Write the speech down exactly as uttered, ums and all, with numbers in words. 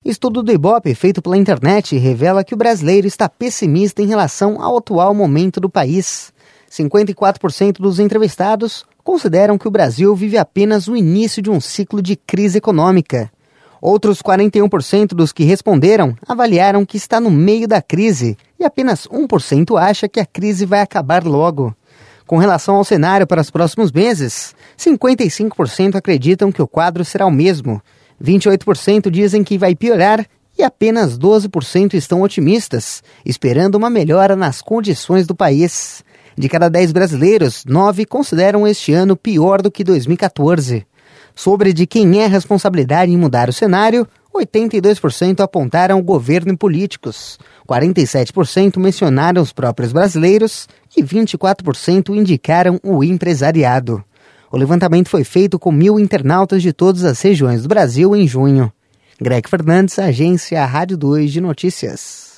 Estudo do Ibope feito pela internet revela que o brasileiro está pessimista em relação ao atual momento do país. cinquenta e quatro por cento dos entrevistados consideram que o Brasil vive apenas o início de um ciclo de crise econômica. Outros quarenta e um por cento dos que responderam avaliaram que está no meio da crise e apenas um por cento acha que a crise vai acabar logo. Com relação ao cenário para os próximos meses, cinquenta e cinco por cento acreditam que o quadro será o mesmo, vinte e oito por cento dizem que vai piorar e apenas doze por cento estão otimistas, esperando uma melhora nas condições do país. De cada dez brasileiros, nove consideram este ano pior do que dois mil e quatorze. Sobre de quem é a responsabilidade em mudar o cenário, oitenta e dois por cento apontaram o governo e políticos, quarenta e sete por cento mencionaram os próprios brasileiros e vinte e quatro por cento indicaram o empresariado. O levantamento foi feito com mil internautas de todas as regiões do Brasil em junho. Greg Fernandes, Agência Rádio dois de Notícias.